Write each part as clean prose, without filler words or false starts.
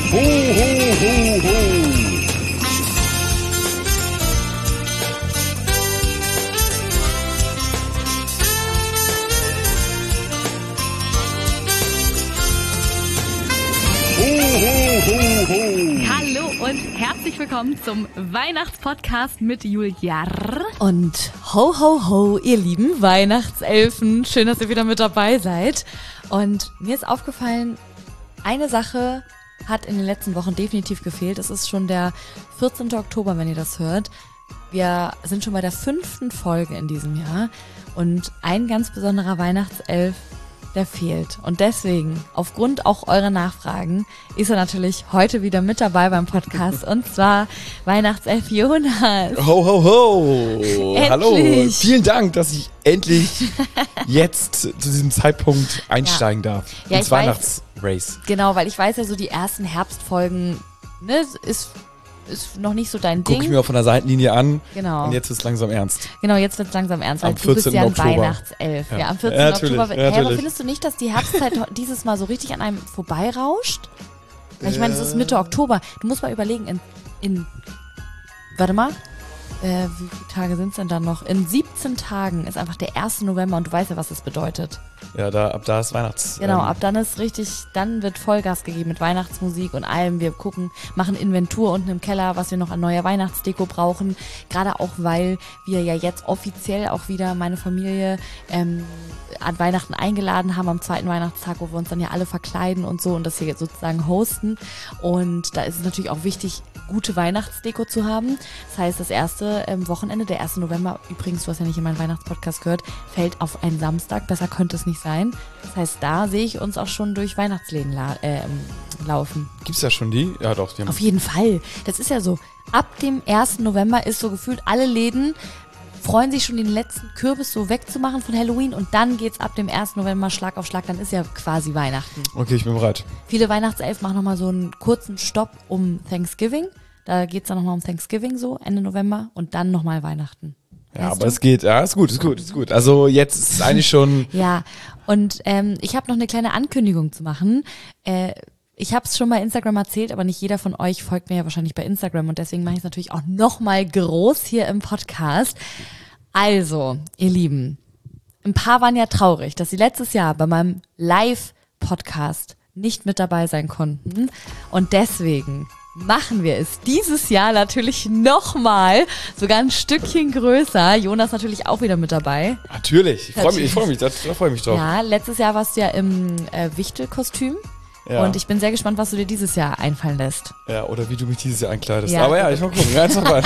Ho, ho, ho, ho. Hallo und herzlich willkommen zum Weihnachtspodcast mit Julia. Und ho, ho, ho, ihr lieben Weihnachtselfen. Schön, dass ihr wieder mit dabei seid. Und mir ist aufgefallen, eine Sache hat in den letzten Wochen definitiv gefehlt. Es ist schon der 14. Oktober, wenn ihr das hört. Wir sind schon bei der 5. Folge in diesem Jahr. Und ein ganz besonderer Weihnachtself, der fehlt. Und deswegen, aufgrund auch eurer Nachfragen, ist er natürlich heute wieder mit dabei beim Podcast. Und zwar Weihnachtself Jonas. Ho, ho, ho. Endlich. Hallo. Vielen Dank, dass ich endlich jetzt zu diesem Zeitpunkt einsteigen darf. Ja, ins ich weiß. Weihnachtsrace. Genau, weil ich weiß ja so, die ersten Herbstfolgen, ne, ist noch nicht so dein Guck ich Ding. mir auch von der Seitenlinie an. Genau. Und jetzt ist es langsam ernst. Genau, jetzt wird's langsam ernst, weil Am du bist 14. ja ein Oktober. Weihnachtself. Ja, am 14. Ja, natürlich, Oktober. ja, Hey, aber natürlich. findest du nicht, dass die Herbstzeit dieses Mal so richtig an einem vorbeirauscht? Ich meine, es ist Mitte Oktober. Du musst mal überlegen, warte mal, wie viele Tage sind's denn dann noch? In 17 Tagen ist einfach der 1. November und du weißt ja, was das bedeutet. Ja, ab da ist Weihnachts. Genau, ab dann ist richtig, dann wird Vollgas gegeben mit Weihnachtsmusik und allem. Wir machen Inventur unten im Keller, was wir noch an neuer Weihnachtsdeko brauchen. Gerade auch, weil wir ja jetzt offiziell auch wieder meine Familie an Weihnachten eingeladen haben, am 2. Weihnachtstag, wo wir uns dann ja alle verkleiden und so und das hier jetzt sozusagen hosten. Und da ist es natürlich auch wichtig, gute Weihnachtsdeko zu haben. Das heißt, das erste Wochenende, der 1. November, übrigens, du hast ja nicht in meinen Weihnachtspodcast gehört, fällt auf einen Samstag. Besser könnte es nicht sein. Das heißt, da sehe ich uns auch schon durch Weihnachtsläden laufen. Gibt's ja schon die? Ja, doch. Die haben Auf jeden Fall. Das ist ja so. Ab dem 1. November ist so gefühlt, alle Läden freuen sich schon, den letzten Kürbis so wegzumachen von Halloween und dann geht's ab dem 1. November Schlag auf Schlag, dann ist ja quasi Weihnachten. Okay, ich bin bereit. Viele Weihnachtself machen nochmal so einen kurzen Stopp um Thanksgiving. Da geht's dann nochmal um Thanksgiving so, Ende November und dann nochmal Weihnachten. Ja, Weißt aber du? es geht. Ja, ist gut. Also jetzt ist es eigentlich schon. Ja, und ich habe noch eine kleine Ankündigung zu machen. Ich habe es schon bei Instagram erzählt, aber nicht jeder von euch folgt mir ja wahrscheinlich bei Instagram und deswegen mache ich es natürlich auch nochmal groß hier im Podcast. Also, ihr Lieben, ein paar waren ja traurig, dass sie letztes Jahr bei meinem Live-Podcast nicht mit dabei sein konnten und deswegen machen wir es dieses Jahr natürlich nochmal, sogar ein Stückchen größer. Jonas natürlich auch wieder mit dabei. Natürlich. Ich freue mich, da freue ich mich drauf. Ja, letztes Jahr warst du ja im Wichtel-Kostüm. Ja. Und ich bin sehr gespannt, was du dir dieses Jahr einfallen lässt. Ja, oder wie du mich dieses Jahr einkleidest. Ja. Aber ja, ich mal gucken. Ganz normal.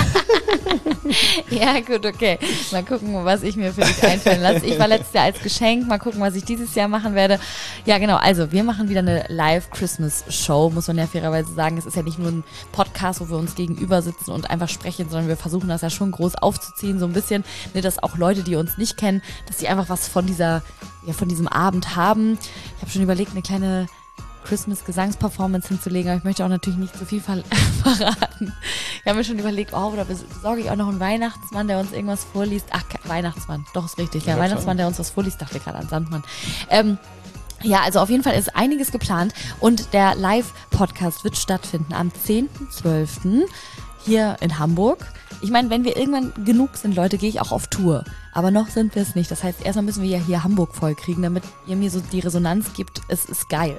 Ja, gut, okay. Mal gucken, was ich mir für dich einfallen lasse. Ich war letztes Jahr als Geschenk. Mal gucken, was ich dieses Jahr machen werde. Ja, genau. Also, wir machen wieder eine Live-Christmas-Show, muss man ja fairerweise sagen. Es ist ja nicht nur ein Podcast, wo wir uns gegenüber sitzen und einfach sprechen, sondern wir versuchen das ja schon groß aufzuziehen, so ein bisschen, ne, dass auch Leute, die uns nicht kennen, dass sie einfach was von diesem Abend haben. Ich habe schon überlegt, eine kleine Christmas-Gesangsperformance hinzulegen, aber ich möchte auch natürlich nicht zu viel verraten. Ich habe mir schon überlegt, oder besorge ich auch noch einen Weihnachtsmann, der uns irgendwas vorliest. Ach, Weihnachtsmann, doch, ist richtig. Ja, Weihnachtsmann, der uns was vorliest, dachte gerade an Sandmann. Ja, also auf jeden Fall ist einiges geplant und der Live-Podcast wird stattfinden am 10.12. hier in Hamburg. Ich meine, wenn wir irgendwann genug sind, Leute, gehe ich auch auf Tour. Aber noch sind wir es nicht. Das heißt, erstmal müssen wir ja hier Hamburg voll kriegen, damit ihr mir so die Resonanz gibt. Es ist geil.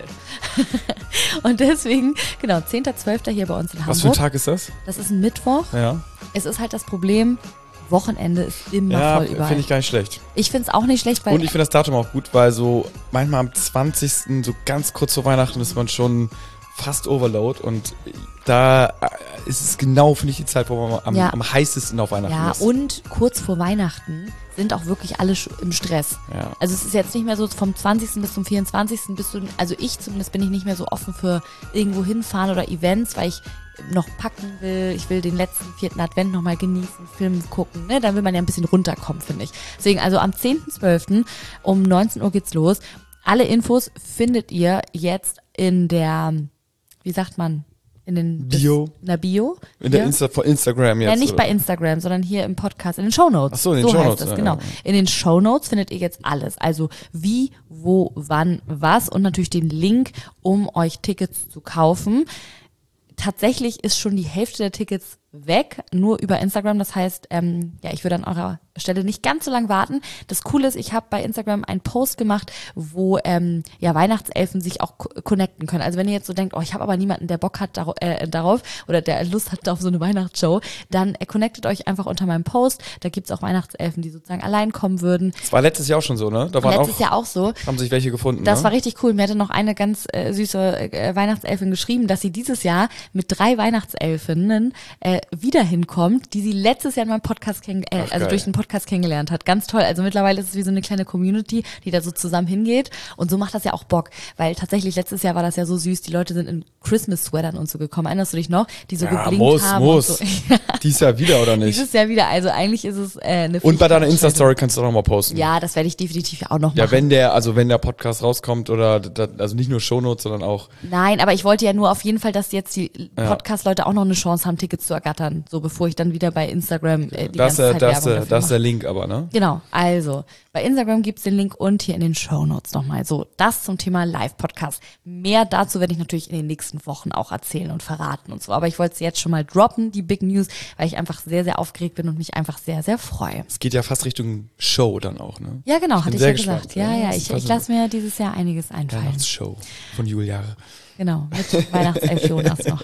Und deswegen, genau, 10.12. hier bei uns in Hamburg. Was für ein Tag ist das? Das ist ein Mittwoch. Ja. Es ist halt das Problem, Wochenende ist immer Ja, voll überall. finde ich gar nicht schlecht. Ich finde es auch nicht schlecht, weil Und ich finde das Datum auch gut, weil so manchmal am 20. so ganz kurz vor Weihnachten ist man schon fast Overload und da ist es genau, finde ich, die Zeit, wo man am heißesten auf Weihnachten ist. Ja, und kurz vor Weihnachten sind auch wirklich alle im Stress. Ja. Also es ist jetzt nicht mehr so vom 20. bis zum 24. also ich zumindest bin ich nicht mehr so offen für irgendwo hinfahren oder Events, weil ich noch packen will. Ich will den letzten 4. Advent nochmal genießen, Film gucken. Ne? Dann will man ja ein bisschen runterkommen, finde ich. Deswegen also am 10.12. um 19 Uhr geht's los. Alle Infos findet ihr jetzt in der, wie sagt man, in den Bio. In der Bio. In der Instagram jetzt. Ja, nicht oder? bei Instagram, sondern hier im Podcast, in den Shownotes. Ach so, in den so Shownotes, heißt das, ja, genau. ja. In den Shownotes findet ihr jetzt alles. Also wie, wo, wann, was und natürlich den Link, um euch Tickets zu kaufen. Tatsächlich ist schon die Hälfte der Tickets weg, nur über Instagram. Das heißt, ich würde an eurer Stelle nicht ganz so lange warten. Das Coole ist, ich habe bei Instagram einen Post gemacht, wo Weihnachtselfen sich auch connecten können. Also wenn ihr jetzt so denkt, ich habe aber niemanden, der Bock hat darauf oder der Lust hat auf so eine Weihnachtsshow, dann connectet euch einfach unter meinem Post. Da gibt's auch Weihnachtselfen, die sozusagen allein kommen würden. Das war letztes Jahr auch schon so, ne? Da waren letztes Jahr auch so. Haben sich welche gefunden, Das ne? war richtig cool. Mir hatte noch eine ganz süße Weihnachtselfin geschrieben, dass sie dieses Jahr mit 3 Weihnachtselfinnen wieder hinkommt, die sie letztes Jahr in meinem Podcast durch den Podcast kennengelernt hat. Ganz toll. Also mittlerweile ist es wie so eine kleine Community, die da so zusammen hingeht. Und so macht das ja auch Bock. Weil tatsächlich letztes Jahr war das ja so süß. Die Leute sind in Christmas-Sweatern und so gekommen. Erinnerst du dich noch? Die so geblinkt haben. Muss. Und so. Dieses Jahr wieder, oder nicht? Dieses Jahr wieder. Also eigentlich ist es eine Und bei deiner Insta-Story kannst du auch noch mal posten. Ja, das werde ich definitiv auch noch machen. Ja, wenn der Podcast rauskommt oder, also nicht nur Shownotes, sondern auch. Nein, aber ich wollte ja nur auf jeden Fall, dass jetzt die Podcast-Leute auch noch eine Chance haben, Tickets zu ergattern. So, bevor ich dann wieder bei Instagram die ganze Zeit Werbung dafür mache. Das ist der Link aber, ne? Genau, also bei Instagram gibt's den Link und hier in den Shownotes nochmal. So, das zum Thema Live-Podcast. Mehr dazu werde ich natürlich in den nächsten Wochen auch erzählen und verraten und so. Aber ich wollte es jetzt schon mal droppen, die Big News, weil ich einfach sehr, sehr aufgeregt bin und mich einfach sehr, sehr freue. Es geht ja fast Richtung Show dann auch, ne? Ja, genau, hatte ich ja gesagt. Ja, ich lasse mir dieses Jahr einiges einfallen. Weihnachtsshow von Juliare. Genau, mit Weihnachtself Jonas noch.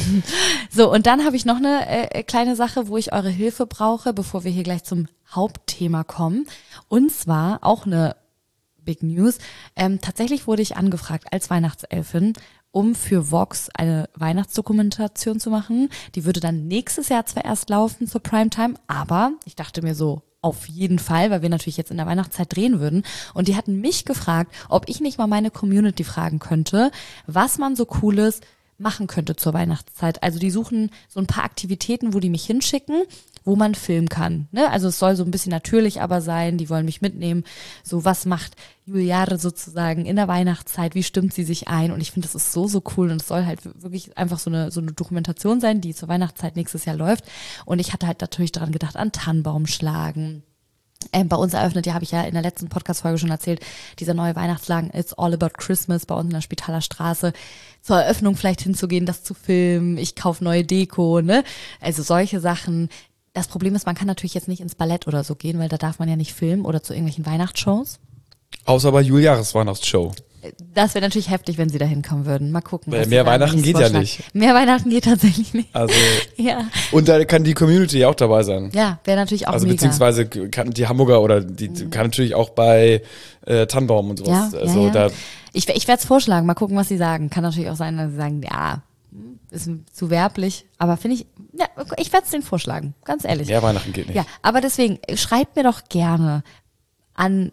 So, und dann habe ich noch eine kleine Sache, wo ich eure Hilfe brauche, bevor wir hier gleich zum Hauptthema kommen. Und zwar auch eine Big News. Tatsächlich wurde ich angefragt als Weihnachtselfin, um für Vox eine Weihnachtsdokumentation zu machen. Die würde dann nächstes Jahr zwar erst laufen zur Primetime, aber ich dachte mir so, auf jeden Fall, weil wir natürlich jetzt in der Weihnachtszeit drehen würden. Und die hatten mich gefragt, ob ich nicht mal meine Community fragen könnte, was man so Cooles machen könnte zur Weihnachtszeit. Also die suchen so ein paar Aktivitäten, wo die mich hinschicken, wo man filmen kann. Ne? Also es soll so ein bisschen natürlich aber sein, die wollen mich mitnehmen. So, was macht Juliare sozusagen in der Weihnachtszeit, wie stimmt sie sich ein? Und ich finde, das ist so, so cool und es soll halt wirklich einfach so eine Dokumentation sein, die zur Weihnachtszeit nächstes Jahr läuft. Und ich hatte halt natürlich daran gedacht, an Tannenbaum schlagen. Bei uns eröffnet, habe ich ja in der letzten Podcast-Folge schon erzählt, dieser neue Weihnachtsladen It's All About Christmas bei uns in der Spitaler Straße. Zur Eröffnung vielleicht hinzugehen, das zu filmen. Ich kaufe neue Deko, ne? Also solche Sachen. Das Problem ist, man kann natürlich jetzt nicht ins Ballett oder so gehen, weil da darf man ja nicht filmen oder zu irgendwelchen Weihnachtsshows. Außer bei Juliares Weihnachtsshow. Das wäre natürlich heftig, wenn sie da hinkommen würden. Mal gucken. Mehr Weihnachten geht ja nicht. Mehr Weihnachten geht tatsächlich nicht. Also, ja. Und da kann die Community ja auch dabei sein. Ja, wäre natürlich auch also mega. Beziehungsweise kann die Hamburger oder die kann natürlich auch bei Tannenbaum und sowas. Ja, also ja. Ich werde es vorschlagen, mal gucken, was sie sagen. Kann natürlich auch sein, dass sie sagen, ja, ist zu werblich, aber finde ich, ja, ich werde es denen vorschlagen, ganz ehrlich. Mehr Weihnachten geht nicht. Ja, aber deswegen, schreibt mir doch gerne an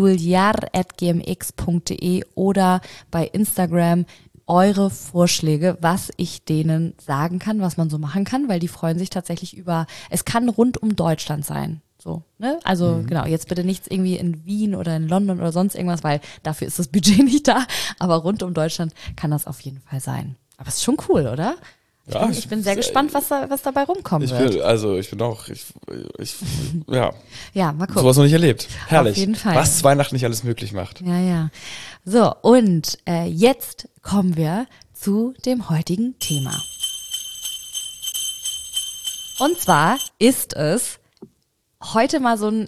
juliar@gmx.de oder bei Instagram eure Vorschläge, was ich denen sagen kann, was man so machen kann, weil die freuen sich tatsächlich es kann rund um Deutschland sein. So, ne? Also genau, jetzt bitte nichts irgendwie in Wien oder in London oder sonst irgendwas, weil dafür ist das Budget nicht da, aber rund um Deutschland kann das auf jeden Fall sein. Aber es ist schon cool, oder? Ich bin sehr gespannt, was dabei rumkommen wird. Ja, mal gucken. Sowas noch nicht erlebt. Herrlich. Auf jeden Fall. Was Weihnachten nicht alles möglich macht. Ja. So, und jetzt kommen wir zu dem heutigen Thema. Und zwar ist es heute mal so ein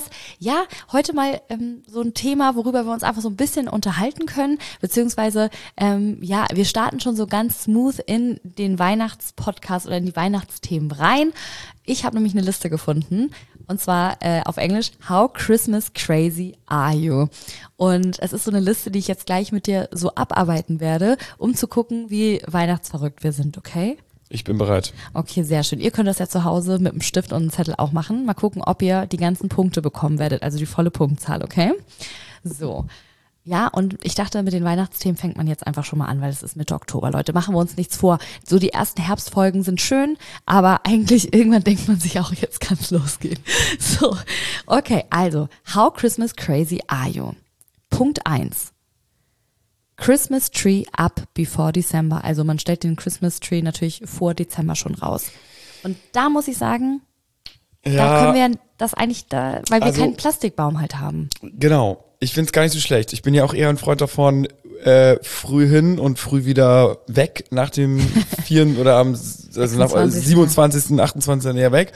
Thema, worüber wir uns einfach so ein bisschen unterhalten können, beziehungsweise, wir starten schon so ganz smooth in den Weihnachtspodcast oder in die Weihnachtsthemen rein. Ich habe nämlich eine Liste gefunden, und zwar auf Englisch, How Christmas Crazy Are You? Und es ist so eine Liste, die ich jetzt gleich mit dir so abarbeiten werde, um zu gucken, wie weihnachtsverrückt wir sind, okay? Ich bin bereit. Okay, sehr schön. Ihr könnt das ja zu Hause mit einem Stift und einem Zettel auch machen. Mal gucken, ob ihr die ganzen Punkte bekommen werdet, also die volle Punktzahl, okay? So. Ja, und ich dachte, mit den Weihnachtsthemen fängt man jetzt einfach schon mal an, weil es ist Mitte Oktober. Leute, machen wir uns nichts vor. So, die ersten Herbstfolgen sind schön, aber eigentlich irgendwann denkt man sich auch, jetzt kann es losgehen. So, okay, also, how Christmas crazy are you? Punkt 1. Christmas Tree up before December. Also man stellt den Christmas Tree natürlich vor Dezember schon raus. Und da muss ich sagen, da können wir das eigentlich, weil wir keinen Plastikbaum halt haben. Genau. Ich finde es gar nicht so schlecht. Ich bin ja auch eher ein Freund davon, früh hin und früh wieder weg nach dem 4. oder am nach 27., 28. näher weg.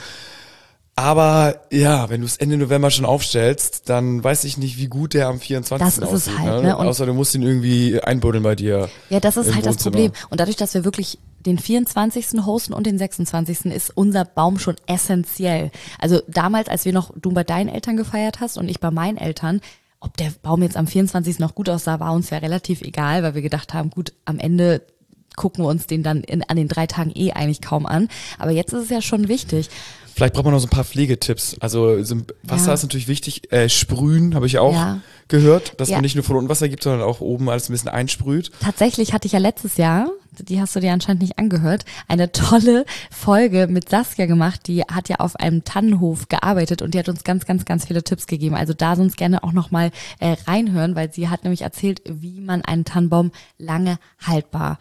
Aber ja, wenn du es Ende November schon aufstellst, dann weiß ich nicht, wie gut der am 24. Das ist aussieht. es halt, ne? Und außer du musst ihn irgendwie einbuddeln bei dir. Ja, das ist im halt das Wohnzimmer. Problem. Und dadurch, dass wir wirklich den 24. hosten und den 26. ist unser Baum schon essentiell. Also damals, als du bei deinen Eltern gefeiert hast und ich bei meinen Eltern, ob der Baum jetzt am 24. noch gut aussah, war uns ja relativ egal, weil wir gedacht haben, gut, am Ende gucken wir uns den dann an den 3 Tagen eigentlich kaum an. Aber jetzt ist es ja schon wichtig. Vielleicht braucht man noch so ein paar Pflegetipps. Also Wasser ist natürlich wichtig. Sprühen habe ich auch gehört, dass man nicht nur von unten Wasser gibt, sondern auch oben alles ein bisschen einsprüht. Tatsächlich hatte ich ja letztes Jahr, die hast du dir anscheinend nicht angehört, eine tolle Folge mit Saskia gemacht. Die hat ja auf einem Tannenhof gearbeitet und die hat uns ganz, ganz, ganz viele Tipps gegeben. Also da sonst gerne auch nochmal reinhören, weil sie hat nämlich erzählt, wie man einen Tannenbaum lange haltbar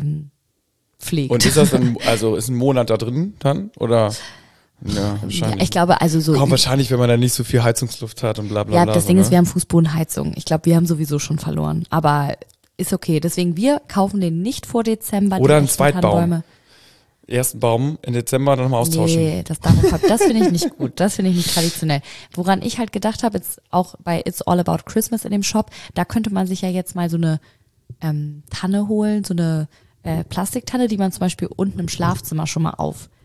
pflegt. Und ist das dann, also ist ein Monat da drin dann? Oder? Ja, wahrscheinlich. Ja, ich glaube, also so. Wahrscheinlich, wenn man da nicht so viel Heizungsluft hat und bla bla Ja, bla. das Ding ist, wir haben Fußbodenheizung. Ich glaube, wir haben sowieso schon verloren. Aber ist okay. Deswegen, wir kaufen den nicht vor Dezember. Oder einen Zweitbaum. Ersten Baum im Dezember dann nochmal austauschen. Nee, das finde ich nicht gut. Das finde ich nicht traditionell. Woran ich halt gedacht habe, jetzt auch bei It's All About Christmas in dem Shop, da könnte man sich ja jetzt mal so eine Tanne holen, so eine Plastiktanne, die man zum Beispiel unten im Schlafzimmer schon mal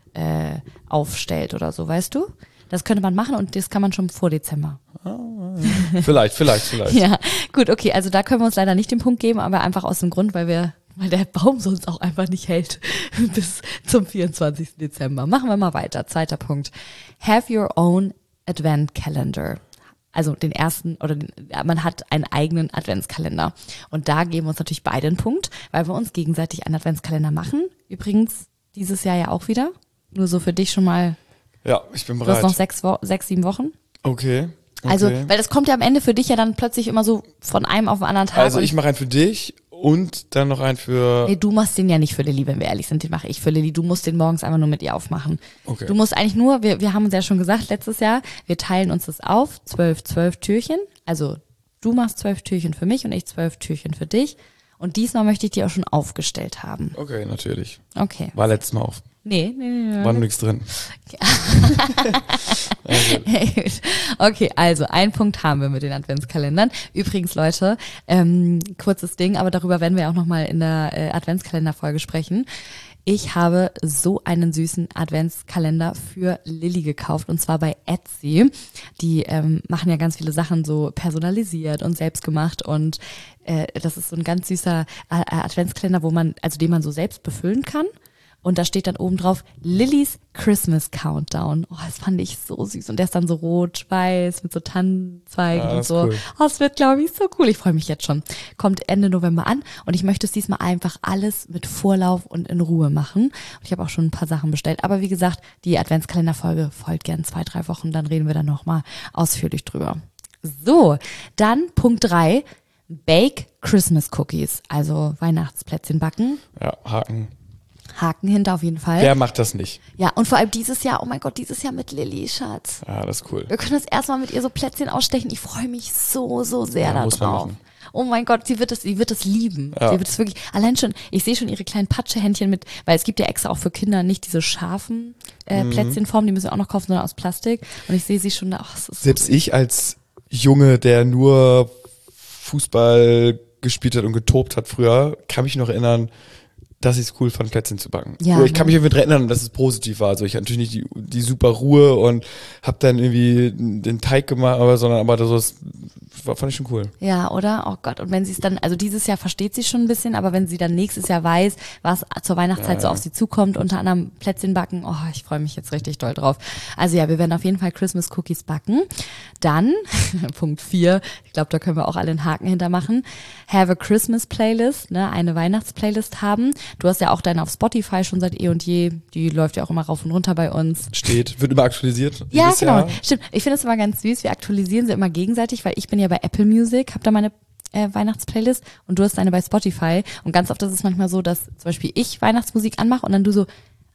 aufstellt oder so, weißt du? Das könnte man machen und das kann man schon vor Dezember. Vielleicht. Ja, gut, okay, also da können wir uns leider nicht den Punkt geben, aber einfach aus dem Grund, weil der Baum sonst auch einfach nicht hält bis zum 24. Dezember. Machen wir mal weiter. 2. Punkt. Have your own Advent Calendar. Also den ersten, man hat einen eigenen Adventskalender. Und da geben wir uns natürlich beide einen Punkt, weil wir uns gegenseitig einen Adventskalender machen. Übrigens dieses Jahr ja auch wieder. Nur so für dich schon mal. Ja, ich bin Du bereit. hast noch 6, 7 Wochen. Okay. Also, weil das kommt ja am Ende für dich ja dann plötzlich immer so von einem auf den anderen Tag. Also ich mache einen für dich und dann noch einen für... Nee, du machst den ja nicht für Lilly, wenn wir ehrlich sind, den mache ich für Lilly. Du musst den morgens einfach nur mit ihr aufmachen. Okay. Du musst eigentlich nur, wir haben uns ja schon gesagt letztes Jahr, wir teilen uns das auf, 12 Türchen. Also du machst 12 Türchen für mich und ich 12 Türchen für dich. Und diesmal möchte ich die auch schon aufgestellt haben. Okay, natürlich. Okay. War letztes Mal auf. Nee. War noch nichts drin. Okay, also einen Punkt haben wir mit den Adventskalendern. Übrigens, Leute, kurzes Ding, aber darüber werden wir auch nochmal in der Adventskalender-Folge sprechen. Ich habe so einen süßen Adventskalender für Lilly gekauft und zwar bei Etsy. Die machen ja ganz viele Sachen so personalisiert und selbst gemacht und das ist so ein ganz süßer Adventskalender, den man so selbst befüllen kann. Und da steht dann oben drauf Lillys Christmas Countdown. Oh, das fand ich so süß. Und der ist dann so rot-weiß mit so Tannenzweigen und so. Cool. Oh, das wird, glaube ich, so cool. Ich freue mich jetzt schon. Kommt Ende November an und ich möchte es diesmal einfach alles mit Vorlauf und in Ruhe machen. Und ich habe auch schon ein paar Sachen bestellt. Aber wie gesagt, die Adventskalenderfolge folgt gern 2, 3 Wochen. Dann reden wir dann nochmal ausführlich drüber. So, dann Punkt 3. Bake Christmas Cookies. Also Weihnachtsplätzchen backen. Ja, Haken hinter auf jeden Fall. Wer macht das nicht? Ja, und vor allem dieses Jahr, oh mein Gott, dieses Jahr mit Lilly, Schatz. Ja, das ist cool. Wir können das erstmal mit ihr so Plätzchen ausstechen. Ich freue mich so sehr da muss man drauf. machen. Oh mein Gott, sie wird es lieben. Ja. Sie wird es wirklich, allein schon, ich sehe schon ihre kleinen Patschehändchen mit, weil es gibt ja extra auch für Kinder nicht diese scharfen Plätzchenformen, die müssen wir auch noch kaufen, sondern aus Plastik. Und ich sehe sie schon da, es ist Selbst ich als Junge, der nur Fußball gespielt hat und getobt hat früher, kann mich noch erinnern, dass ich es cool fand, Plätzchen zu backen. Ja, Ich kann mich irgendwie erinnern, dass es positiv war. Also ich hatte natürlich nicht die super Ruhe und habe dann irgendwie den Teig gemacht, aber das fand ich schon cool. Ja, oder? Oh Gott. Und wenn sie es dann, also dieses Jahr versteht sie schon ein bisschen, aber wenn sie dann nächstes Jahr weiß, was zur Weihnachtszeit so auf sie zukommt, unter anderem Plätzchen backen, oh, ich freue mich jetzt richtig doll drauf. Also ja, wir werden auf jeden Fall Christmas Cookies backen. Dann, Punkt 4, ich glaube, da können wir auch alle einen Haken hintermachen. Have a Christmas Playlist, ne, eine Weihnachtsplaylist haben. Du hast ja auch deine auf Spotify schon seit eh und je, die läuft ja auch immer rauf und runter bei uns. Wird immer aktualisiert. Ja, jedes genau. Jahr. Stimmt. Ich finde es immer ganz süß. Wir aktualisieren sie immer gegenseitig, weil ich bin ja bei Apple Music, habe da meine Weihnachtsplaylist und du hast deine bei Spotify. Und ganz oft ist es manchmal so, dass zum Beispiel ich Weihnachtsmusik anmache und dann du so,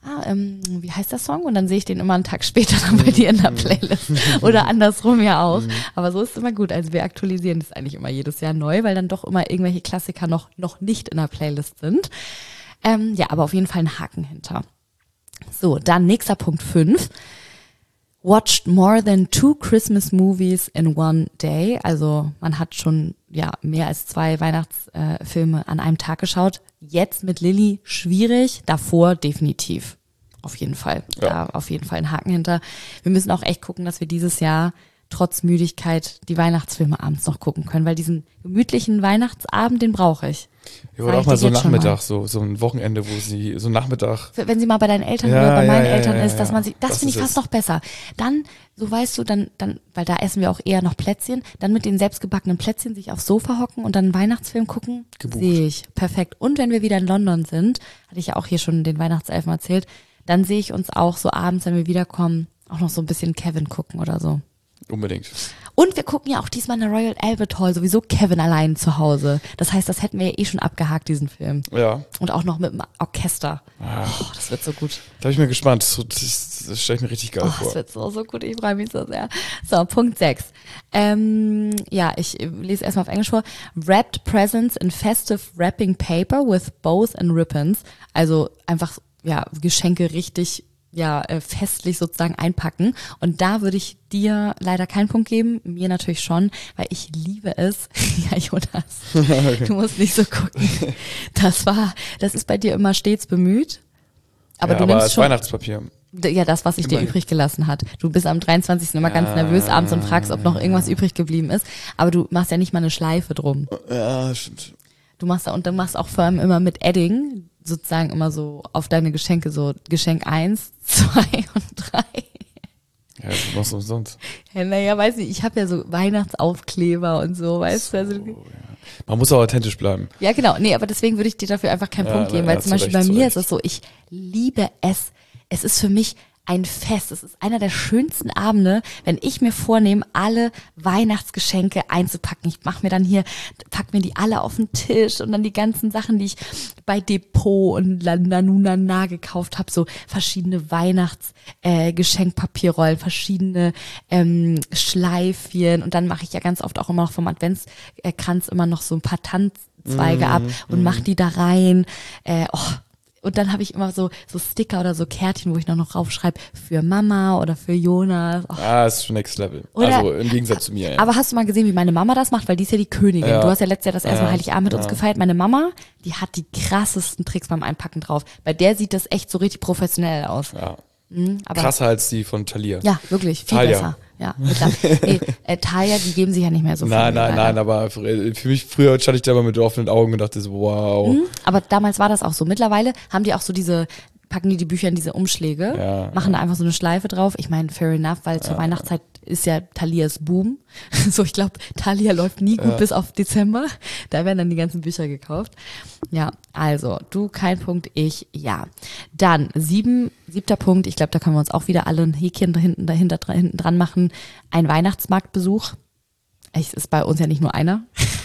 wie heißt der Song? Und dann sehe ich den immer einen Tag später dann bei dir in der Playlist. Oder andersrum ja auch. Aber so ist es immer gut. Also wir aktualisieren das eigentlich immer jedes Jahr neu, weil dann doch immer irgendwelche Klassiker noch nicht in der Playlist sind. Ja, aber auf jeden Fall ein Haken hinter. So, dann nächster Punkt 5. Watched more than 2 Christmas movies in one day. Also man hat schon mehr als 2 Weihnachtsfilme an einem Tag geschaut. Jetzt mit Lilly schwierig, davor definitiv. Auf jeden Fall. Ja. Da auf jeden Fall ein Haken hinter. Wir müssen auch echt gucken, dass wir dieses Jahr trotz Müdigkeit die Weihnachtsfilme abends noch gucken können, weil diesen gemütlichen Weihnachtsabend, den brauche ich. Ja, oder auch mal so ein Nachmittag, so ein Wochenende, wo sie, so ein Nachmittag. Wenn sie mal bei deinen Eltern oder bei meinen Eltern ist, dass man sich, das finde ich fast noch besser. Dann, so weißt du, dann, weil da essen wir auch eher noch Plätzchen, dann mit den selbstgebackenen Plätzchen sich aufs Sofa hocken und dann einen Weihnachtsfilm gucken, sehe ich. Perfekt. Und wenn wir wieder in London sind, hatte ich ja auch hier schon den Weihnachtselfen erzählt, dann sehe ich uns auch so abends, wenn wir wiederkommen, auch noch so ein bisschen Kevin gucken oder so. Unbedingt. Und wir gucken ja auch diesmal in der Royal Albert Hall sowieso Kevin allein zu Hause. Das heißt, das hätten wir ja eh schon abgehakt, diesen Film. Ja. Und auch noch mit dem Orchester. Oh, das wird so gut. Da bin ich mir gespannt. Das stelle ich mir richtig geil vor. Das wird so gut. Ich freue mich so sehr. So, Punkt 6. Ich lese erstmal auf Englisch vor. Wrapped presents in festive wrapping paper with bows and ribbons. Also einfach, Geschenke richtig festlich sozusagen einpacken. Und da würde ich dir leider keinen Punkt geben, mir natürlich schon, weil ich liebe es. Ja, Jonas, okay. Du musst nicht so gucken. Das ist bei dir immer stets bemüht. Aber du nimmst als schon Weihnachtspapier. Ja, das, was ich dir übrig gelassen hat. Du bist am 23. immer ganz nervös abends und fragst, ob noch irgendwas übrig geblieben ist. Aber du machst ja nicht mal eine Schleife drum. Ja, stimmt. Du machst auch vor allem immer mit Edding sozusagen immer so auf deine Geschenke so Geschenk 1, 2 und 3. Ja, was sonst sonst? Ja, naja, weiß nicht, ich habe ja so Weihnachtsaufkleber und so, weißt du. Also, man muss auch authentisch bleiben. Ja, genau. Nee, aber deswegen würde ich dir dafür einfach keinen Punkt geben, weil zum Beispiel bei mir ist es so, ich liebe es. Es ist für mich ein Fest. Es ist einer der schönsten Abende, wenn ich mir vornehme, alle Weihnachtsgeschenke einzupacken. Ich mache mir dann pack mir die alle auf den Tisch und dann die ganzen Sachen, die ich bei Depot und Nanunana gekauft habe, so verschiedene Geschenkpapierrollen, verschiedene Schleifchen und dann mache ich ja ganz oft auch immer noch vom Adventskranz immer noch so ein paar Tannenzweige ab und mache die da rein. Und dann habe ich immer so Sticker oder so Kärtchen, wo ich noch raufschreibe, für Mama oder für Jonas. Das ist schon Next Level. Also im Gegensatz zu mir. Ja. Aber hast du mal gesehen, wie meine Mama das macht? Weil die ist ja die Königin. Ja. Du hast ja letztes Jahr das erste Mal Heiligabend mit uns gefeiert. Meine Mama, die hat die krassesten Tricks beim Einpacken drauf. Bei der sieht das echt so richtig professionell aus. Ja. Aber krasser als die von Thalia. Ja, wirklich, viel besser. Ja, Thalia, die geben sich ja nicht mehr so viel. Nein, aber für mich, früher stand ich da immer mit offenen Augen und dachte so, wow. Aber damals war das auch so. Mittlerweile haben die auch so packen die Bücher in diese Umschläge, machen da einfach so eine Schleife drauf. Ich meine, fair enough, weil zur Weihnachtszeit ist ja Thalias Boom. So, ich glaube, Thalia läuft nie gut bis auf Dezember. Da werden dann die ganzen Bücher gekauft. Ja, also, du kein Punkt, ich ja. Dann, siebter Punkt, ich glaube, da können wir uns auch wieder alle ein Häkchen hinten dran machen. Ein Weihnachtsmarktbesuch. Es ist bei uns ja nicht nur einer.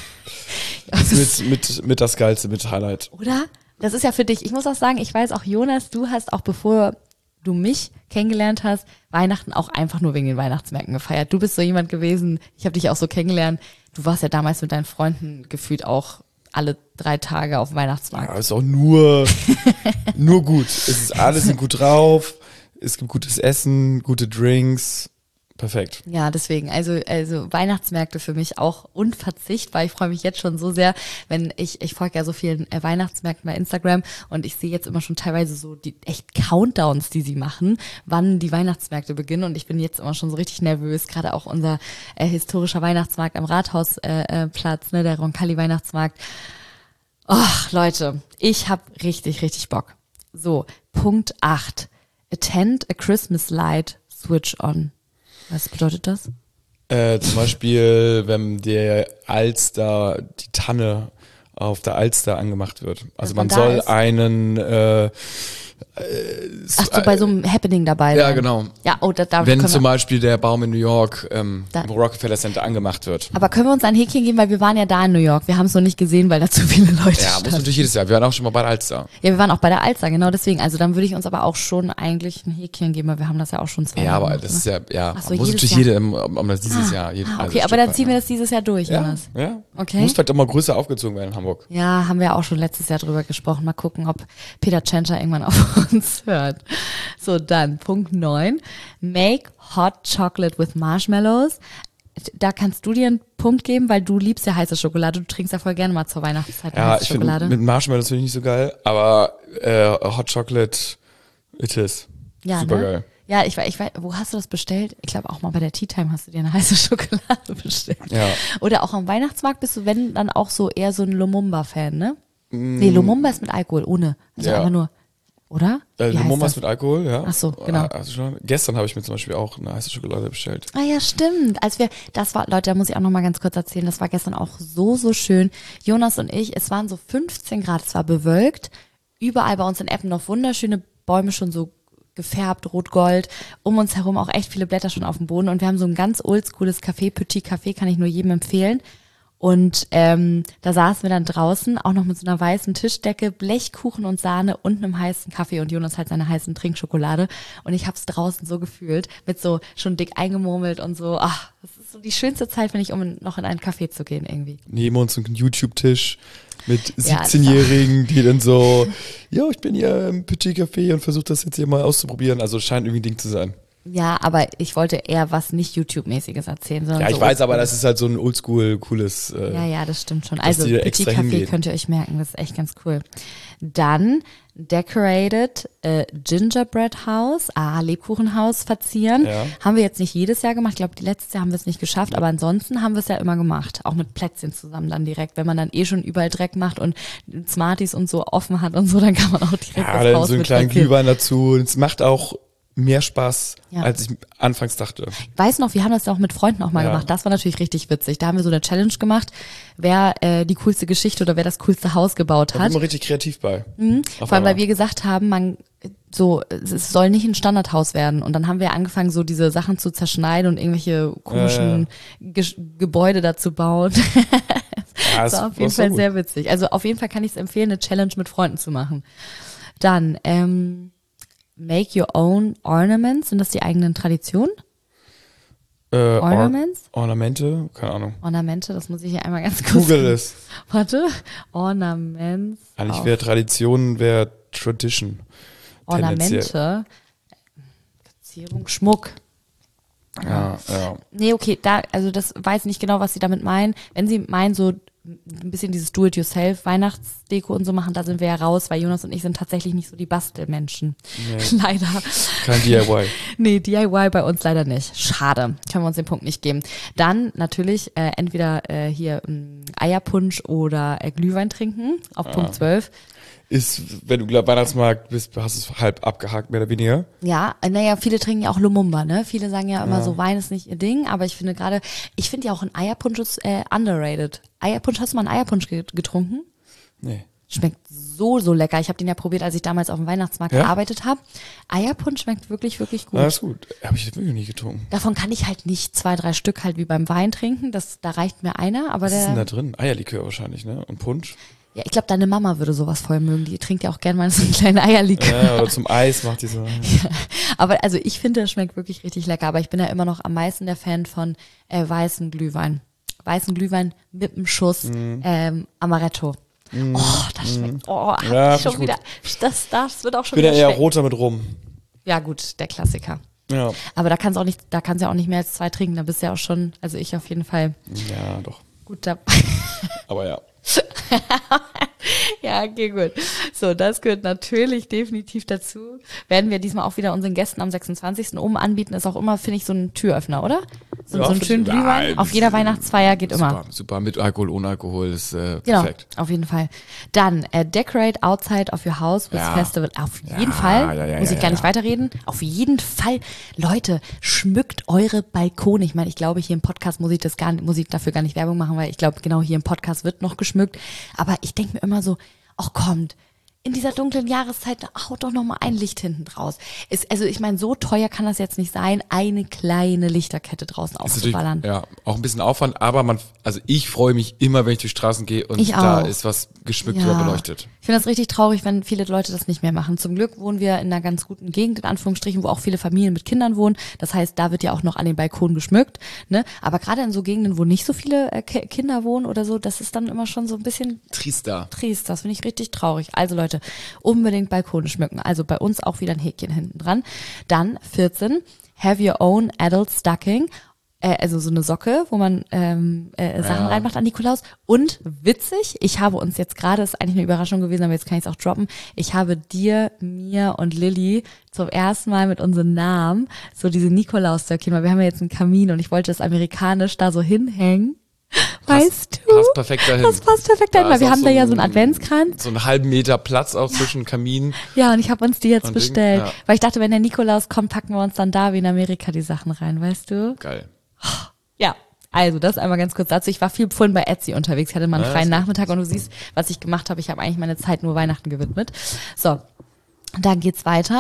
mit das Geilste, mit Highlight. Oder? Das ist ja für dich. Ich muss auch sagen, ich weiß auch, Jonas, du hast auch bevor du mich kennengelernt hast, Weihnachten auch einfach nur wegen den Weihnachtsmärkten gefeiert. Du bist so jemand gewesen, ich habe dich auch so kennengelernt. Du warst ja damals mit deinen Freunden gefühlt auch alle 3 Tage auf dem Weihnachtsmarkt. Ja, ist auch nur gut. Es ist alles gut drauf. Es gibt gutes Essen, gute Drinks. Perfekt. Ja, deswegen, also Weihnachtsmärkte für mich auch unverzichtbar. Ich freue mich jetzt schon so sehr, wenn ich folge ja so vielen Weihnachtsmärkten bei Instagram und ich sehe jetzt immer schon teilweise so die echt Countdowns, die sie machen, wann die Weihnachtsmärkte beginnen und ich bin jetzt immer schon so richtig nervös, gerade auch unser historischer Weihnachtsmarkt am Rathausplatz, der Roncalli Weihnachtsmarkt. Ach, Leute, ich habe richtig, richtig Bock. So, Punkt 8. Attend a Christmas light switch on. Was bedeutet das? Zum Beispiel, wenn die Tanne auf der Alster angemacht wird. Also man soll einen Ach so, bei so einem Happening dabei Ja, sein. genau. Ja, Wenn können zum wir, Beispiel der Baum in New York im Rockefeller Center angemacht wird. aber können wir uns ein Häkchen geben, weil wir waren ja da in New York. Wir haben es noch nicht gesehen, weil da zu viele Leute Ja, standen. muss natürlich jedes Jahr. Wir waren auch schon mal bei der Alster. Ja, wir waren auch bei der Alster, genau deswegen. Also dann würde ich uns aber auch schon eigentlich ein Häkchen geben, weil wir haben das ja auch schon 2 Ja, Jahre aber gemacht, das ne? ist ja, Ach so, muss jedes natürlich Jahr. jeder, um das dieses Jahr. Okay, aber dann ziehen wir das dieses Jahr durch, Jonas. Ja. Okay. Muss vielleicht auch mal größer aufgezogen werden in Hamburg. Ja, haben wir auch schon letztes Jahr drüber gesprochen. Mal gucken, ob Peter Tschentscher irgendwann auf uns hört. So, dann Punkt 9. Make hot chocolate with marshmallows. Da kannst du dir einen Punkt geben, weil du liebst ja heiße Schokolade. Du trinkst ja voll gerne mal zur Weihnachtszeit Ja, heiße ich finde, Schokolade. mit Marshmallows finde ich nicht so geil, aber Hot Chocolate, it is. Ja, Super ne? geil. Ja, ich weiß, wo hast du das bestellt? Ich glaube auch mal bei der Tea Time hast du dir eine heiße Schokolade bestellt. Ja. Oder auch am Weihnachtsmarkt bist du, wenn, dann auch so eher so ein Lumumba-Fan, ne? Nee, Lumumba ist mit Alkohol, ohne. Also Ja. einfach nur, oder? Wie heißt Lumumba das? ist mit Alkohol, ja. Ach so, genau. Also schon, gestern habe ich mir zum Beispiel auch eine heiße Schokolade bestellt. Ah ja, stimmt. Leute, da muss ich auch noch mal ganz kurz erzählen, das war gestern auch so schön. Jonas und ich, es waren so 15 Grad, es war bewölkt. Überall bei uns in Eppen noch wunderschöne Bäume schon so gefärbt, rot-gold. Um uns herum auch echt viele Blätter schon auf dem Boden. Und wir haben so ein ganz oldschooles Café, Petit Café, kann ich nur jedem empfehlen. Und da saßen wir dann draußen, auch noch mit so einer weißen Tischdecke, Blechkuchen und Sahne und einem heißen Kaffee und Jonas halt seine heißen Trinkschokolade. Und ich hab's draußen so gefühlt, mit so schon dick eingemurmelt und so. Ach, das ist so die schönste Zeit, finde ich, um noch in einen Café zu gehen irgendwie. Neben uns ein YouTube-Tisch mit Ja, 17-Jährigen, die dann so, ja, ich bin hier im Petit Café und versuche das jetzt hier mal auszuprobieren. Also scheint irgendwie ein Ding zu sein. Ja, aber ich wollte eher was nicht YouTube-mäßiges erzählen, sondern Ja, ich so weiß, aber oldschool. das ist halt so ein oldschool, cooles. Ja, das stimmt schon. dass Also die da Petit extra Café hingehen. könnt ihr euch merken, das ist echt ganz cool. Dann Decorated Gingerbread House, Lebkuchenhaus verzieren. Ja. Haben wir jetzt nicht jedes Jahr gemacht. Ich glaube, letztes Jahr haben wir es nicht geschafft, aber ansonsten haben wir es ja immer gemacht. Auch mit Plätzchen zusammen dann direkt. Wenn man dann schon überall Dreck macht und Smarties und so offen hat und so, dann kann man auch direkt Ja, das dann Haus so einen mit kleinen verzieren. Glühwein dazu. Und es macht auch mehr Spaß, Ja. als ich anfangs dachte. Ich weiß noch, wir haben das ja auch mit Freunden auch mal Ja. gemacht. Das war natürlich richtig witzig. Da haben wir so eine Challenge gemacht, wer die coolste Geschichte oder wer das coolste Haus gebaut Da hat. wird man richtig kreativ bei. Vor allem, weil wir gesagt haben, es soll nicht ein Standardhaus werden. Und dann haben wir angefangen, so diese Sachen zu zerschneiden und irgendwelche komischen Gebäude dazu bauen. Ja, Das war auf jeden Fall sehr witzig. Also auf jeden Fall kann ich es empfehlen, eine Challenge mit Freunden zu machen. Dann, make your own ornaments. Sind das die eigenen Traditionen? Ornaments? Ornamente? Keine Ahnung. Ornamente, das muss ich hier einmal ganz kurz. Google es. Warte. Ornaments. Eigentlich auf- wäre Tradition, wäre Tradition. Tendenziell. Ornamente. Verzierung, Schmuck. Ja. Nee, okay, also das weiß nicht genau, was sie damit meinen. Wenn sie meinen, so ein bisschen dieses Do-it-yourself, Weihnachtsdeko und so machen, da sind wir ja raus, weil Jonas und ich sind tatsächlich nicht so die Bastelmenschen. Nee. Leider. Kein DIY. Nee, DIY bei uns leider nicht. Schade. Können wir uns den Punkt nicht geben. Dann natürlich entweder hier Eierpunsch oder Glühwein trinken auf Punkt 12. Ist, wenn du Weihnachtsmarkt bist, hast du es halb abgehakt, mehr oder weniger. Ja, naja, viele trinken ja auch Lumumba, ne? Viele sagen ja immer so, Wein ist nicht ihr Ding, aber ich finde ja auch ein Eierpunsch ist underrated. Eierpunsch, hast du mal einen Eierpunsch getrunken? Nee. Schmeckt so lecker. Ich habe den ja probiert, als ich damals auf dem Weihnachtsmarkt Ja? gearbeitet habe. Eierpunsch schmeckt wirklich, wirklich gut. Na, ist gut. Habe ich wirklich nicht getrunken. Davon kann ich halt nicht 2, 3 Stück halt wie beim Wein trinken. Da reicht mir einer, aber Was ist denn da drin? Eierlikör wahrscheinlich, ne? Und Punsch? ja, ich glaube, deine Mama würde sowas voll mögen. Die trinkt ja auch gerne mal so einen kleinen Eierlikör. Ja, oder zum Eis macht die so. Aber also ich finde, das schmeckt wirklich richtig lecker. Aber ich bin ja immer noch am meisten der Fan von weißen Glühwein. Weißen Glühwein mit einem Schuss Amaretto. Oh, das schmeckt. Oh, hab Ja, ich schon find ich wieder. Das wird auch Ich schon bin ja wieder eher schlecht. roter mit rum. Ja gut, der Klassiker. Ja. Aber da kannst du ja auch nicht mehr als 2 trinken. Da bist du ja auch schon, also ich auf jeden Fall Ja, doch. gut dabei. Aber ja. Ja, okay, gut. So, das gehört natürlich definitiv dazu. Werden wir diesmal auch wieder unseren Gästen am 26. anbieten. Ist auch immer, finde ich, so ein Türöffner, oder? So, Ja, so einen schönen find ich- Glühwein. Ja, Auf jeder Weihnachtsfeier geht immer. Super, super. Mit Alkohol, ohne Alkohol ist Genau, perfekt. auf jeden Fall. Dann decorate outside of your house with Ja. Festival. Auf jeden Ja, Fall. ja, Muss ich gar ja. nicht weiterreden. Auf jeden Fall. Leute, schmückt eure Balkone. Ich meine, ich glaube, hier im Podcast muss ich dafür gar nicht Werbung machen, weil ich glaube, genau hier im Podcast wird noch geschmückt. Aber ich denke mir immer so, ach kommt, in dieser dunklen Jahreszeit, haut doch noch mal ein Licht hinten draus. Also ich meine, so teuer kann das jetzt nicht sein, eine kleine Lichterkette draußen aufzuballern. Ja, auch ein bisschen Aufwand, aber ich freue mich immer, wenn ich durch die Straßen gehe und da ist was geschmückt oder beleuchtet. Ich finde das richtig traurig, wenn viele Leute das nicht mehr machen. Zum Glück wohnen wir in einer ganz guten Gegend, in Anführungsstrichen, wo auch viele Familien mit Kindern wohnen. Das heißt, da wird ja auch noch an den Balkonen geschmückt. Ne? Aber gerade in so Gegenden, wo nicht so viele Kinder wohnen oder so, das ist dann immer schon so ein bisschen Trist, das finde ich richtig traurig. Also Leute, unbedingt Balkone schmücken. Also bei uns auch wieder ein Häkchen hinten dran. Dann 14, have your own adult stocking. Also so eine Socke, wo man Sachen reinmacht an Nikolaus. Und witzig, ich habe uns jetzt gerade, ist eigentlich eine Überraschung gewesen, aber jetzt kann ich es auch droppen, ich habe dir, mir und Lilly zum ersten Mal mit unseren Namen so diese Nikolaussöckchen, weil wir haben ja jetzt einen Kamin und ich wollte das amerikanisch da so hinhängen. Weißt du? Passt perfekt dahin. Das passt perfekt dahin, weil wir haben da ja so einen Adventskranz. So einen halben Meter Platz auch zwischen Kamin. Ja, und ich habe uns die jetzt bestellt. Ja. Weil ich dachte, wenn der Nikolaus kommt, packen wir uns dann da wie in Amerika die Sachen rein, weißt du? Geil. Ja, also das einmal ganz kurz dazu. Ich war vorhin bei Etsy unterwegs, ich hatte mal einen freien Nachmittag und du siehst, was ich gemacht habe. Ich habe eigentlich meine Zeit nur Weihnachten gewidmet. So, dann geht's weiter.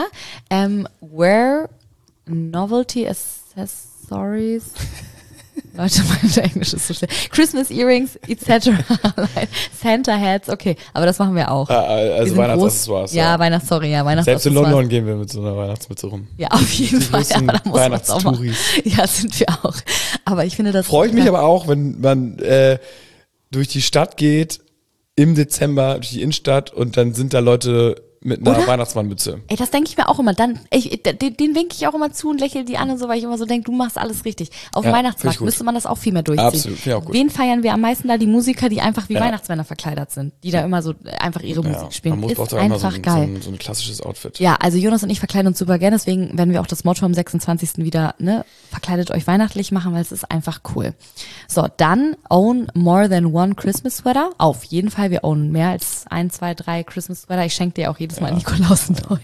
Wear Novelty Accessories. Leute, mein Englisch ist so schlecht. Christmas Earrings, etc. Santa Hats, okay, aber das machen wir auch. Also Weihnachtsaccessoires. Ja, Weihnachtsaccessoires. Selbst in London gehen wir mit so einer Weihnachtsmütze rum. Ja, auf jeden Fall. Ja, aber da muss man auch machen. Ja, sind wir auch. Aber ich finde das... Freue ich mich aber auch, wenn man durch die Stadt geht, im Dezember, durch die Innenstadt und dann sind da Leute mit einer Weihnachtsmannmütze. Ey, das denke ich mir auch immer. Dann, den winke ich auch immer zu und lächle die an und so, weil ich immer so denke, du machst alles richtig. Auf dem Weihnachtsmarkt müsste man das auch viel mehr durchziehen. Absolut, finde ich auch gut. Wen feiern wir am meisten da? Die Musiker, die einfach wie Weihnachtsmänner verkleidet sind. Die da immer so einfach ihre Musik spielen. Man braucht einfach geil. So ein klassisches Outfit. Ja, also Jonas und ich verkleiden uns super gerne. Deswegen werden wir auch das Motto am 26. wieder, verkleidet euch weihnachtlich machen, weil es ist einfach cool. So, dann own more than one Christmas Sweater. Auf jeden Fall, wir own mehr als 1, 2, 3 Christmas Sweater. Ich schenke dir auch jedes Mal Nikolaus neu.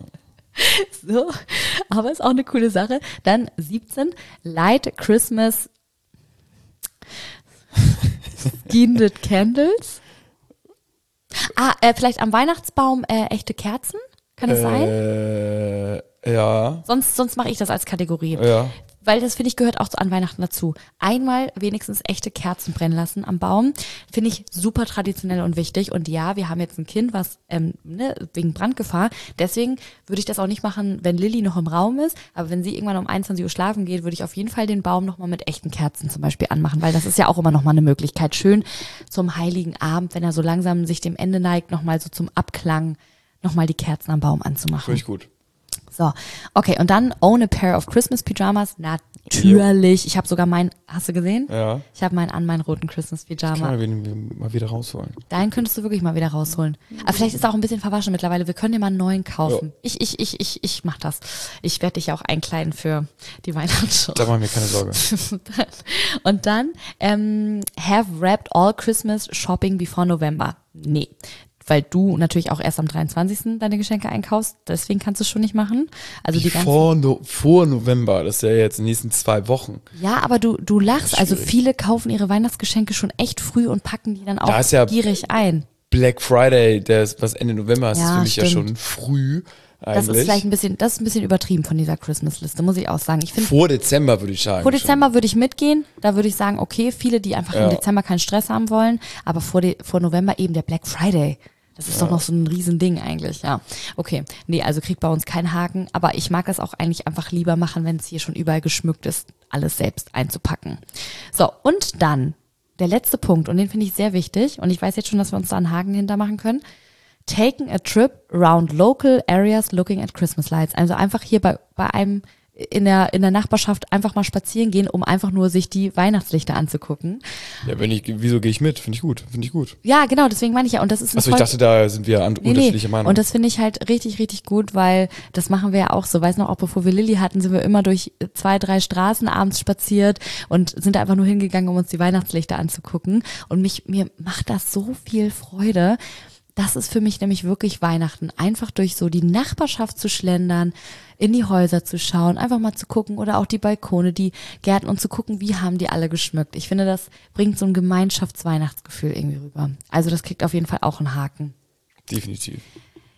So, aber ist auch eine coole Sache. Dann 17, Light Christmas Scented Candles. Vielleicht am Weihnachtsbaum echte Kerzen? Kann das sein? Ja. Sonst mache ich das als Kategorie. Ja. Weil das, finde ich, gehört auch an Weihnachten dazu. Einmal wenigstens echte Kerzen brennen lassen am Baum, finde ich super traditionell und wichtig. Und ja, wir haben jetzt ein Kind, was wegen Brandgefahr. Deswegen würde ich das auch nicht machen, wenn Lilly noch im Raum ist. Aber wenn sie irgendwann um 21 Uhr schlafen geht, würde ich auf jeden Fall den Baum nochmal mit echten Kerzen zum Beispiel anmachen. Weil das ist ja auch immer nochmal eine Möglichkeit. Schön zum Heiligen Abend, wenn er so langsam sich dem Ende neigt, nochmal so zum Abklang nochmal die Kerzen am Baum anzumachen. Finde ich gut. So, okay, und dann own a pair of Christmas Pyjamas. Natürlich. Ich habe sogar hast du gesehen? Ja. Ich habe meinen roten Christmas Pyjama. Kann man mal wieder rausholen. Deinen könntest du wirklich mal wieder rausholen. Aber vielleicht ist er auch ein bisschen verwaschen mittlerweile. Wir können dir mal einen neuen kaufen. Ja. Ich mach das. Ich werde dich auch einkleiden für die Weihnachtsshow. Da machen wir keine Sorge. Und dann have wrapped all Christmas shopping before November. Nee. Weil du natürlich auch erst am 23. deine Geschenke einkaufst, deswegen kannst du es schon nicht machen. Also vor November, das ist ja jetzt in den nächsten 2 Wochen. Ja, aber du lachst, also viele kaufen ihre Weihnachtsgeschenke schon echt früh und packen die dann auch gierig ein. Black Friday, was Ende November ist, für mich ja schon früh. Eigentlich. Das ist vielleicht ein bisschen übertrieben von dieser Christmas-Liste, muss ich auch sagen. Vor Dezember würde ich sagen. Vor Dezember würde ich mitgehen. Da würde ich sagen, okay, viele, die einfach im Dezember keinen Stress haben wollen, aber vor November eben der Black Friday. Das ist doch noch so ein Riesending eigentlich, ja. Okay, nee, also kriegt bei uns keinen Haken, aber ich mag das auch eigentlich einfach lieber machen, wenn es hier schon überall geschmückt ist, alles selbst einzupacken. So, und dann der letzte Punkt, und den finde ich sehr wichtig, und ich weiß jetzt schon, dass wir uns da einen Haken hintermachen können. Taking a trip around local areas looking at Christmas lights. Also einfach hier bei einem in der Nachbarschaft einfach mal spazieren gehen, um einfach nur sich die Weihnachtslichter anzugucken. Ja, wieso gehe ich mit? Finde ich gut. Ja, genau, deswegen meine ich ja. Und das ist ich dachte, da sind wir unterschiedliche Meinungen. Und das finde ich halt richtig, richtig gut, weil das machen wir ja auch so. Weiß noch, auch bevor wir Lilly hatten, sind wir immer durch 2, 3 Straßen abends spaziert und sind da einfach nur hingegangen, um uns die Weihnachtslichter anzugucken. Und mir macht das so viel Freude. Das ist für mich nämlich wirklich Weihnachten. Einfach durch so die Nachbarschaft zu schlendern, in die Häuser zu schauen, einfach mal zu gucken oder auch die Balkone, die Gärten und zu gucken, wie haben die alle geschmückt. Ich finde, das bringt so ein Gemeinschaftsweihnachtsgefühl irgendwie rüber. Also das kriegt auf jeden Fall auch einen Haken. Definitiv.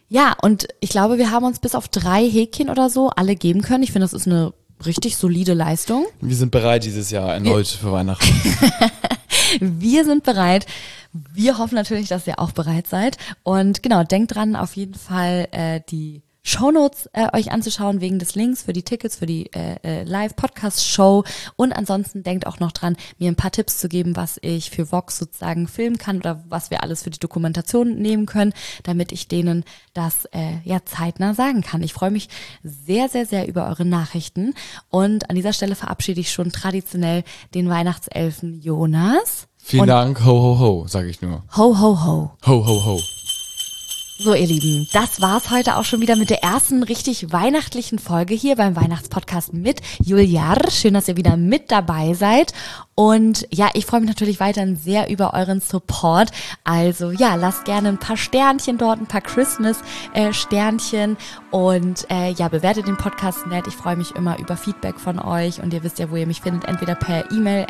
Ja, und ich glaube, wir haben uns bis auf 3 Häkchen oder so alle geben können. Ich finde, das ist eine richtig solide Leistung. Wir sind bereit dieses Jahr erneut für Weihnachten. Wir sind bereit. Wir hoffen natürlich, dass ihr auch bereit seid. Und genau, denkt dran, auf jeden Fall die Shownotes euch anzuschauen wegen des Links für die Tickets, für die Live-Podcast-Show. Und ansonsten denkt auch noch dran, mir ein paar Tipps zu geben, was ich für Vox sozusagen filmen kann oder was wir alles für die Dokumentation nehmen können, damit ich denen das zeitnah sagen kann. Ich freue mich sehr, sehr, sehr über eure Nachrichten. Und an dieser Stelle verabschiede ich schon traditionell den Weihnachtselfen Jonas. Vielen Dank, ho, ho, ho, sage ich nur. Ho, ho, ho. Ho, ho, ho. So, ihr Lieben, das war's heute auch schon wieder mit der ersten richtig weihnachtlichen Folge hier beim Weihnachtspodcast mit Juliar. Schön, dass ihr wieder mit dabei seid. Und ja, ich freue mich natürlich weiterhin sehr über euren Support. Also ja, lasst gerne ein paar Sternchen dort, ein paar Christmas-Sternchen und bewertet den Podcast nett. Ich freue mich immer über Feedback von euch und ihr wisst ja, wo ihr mich findet, entweder per E-Mail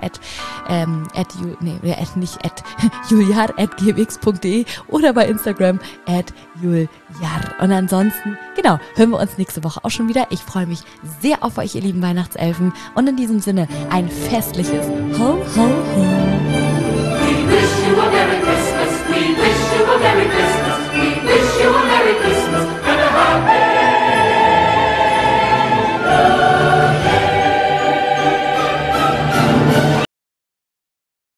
juliar@gmx.de oder bei Instagram @juliar. Und ansonsten, genau, hören wir uns nächste Woche auch schon wieder. Ich freue mich sehr auf euch, ihr lieben Weihnachtselfen. Und in diesem Sinne, ein festliches Ho, ho, ho.